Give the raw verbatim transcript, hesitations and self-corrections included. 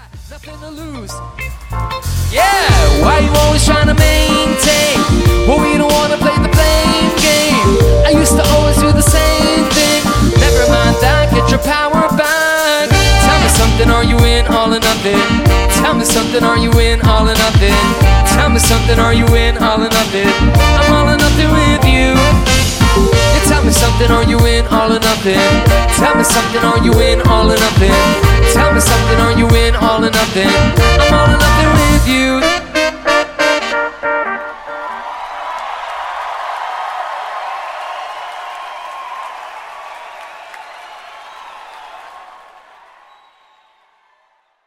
Nothing to lose. Yeah, why you always trying to maintain? Well, we don't wanna play the blame game. I used to always do the same thing. Never mind that, get your power back. Tell me something, are you in all or nothing? Tell me something, are you in all or nothing? Tell me something, are you in all or nothing? I'm all or nothing with you. You tell me something, are you in all or nothing? Tell me something, are you in all or nothing? Tell me something, are you in all or nothing? I'm all or nothing with you.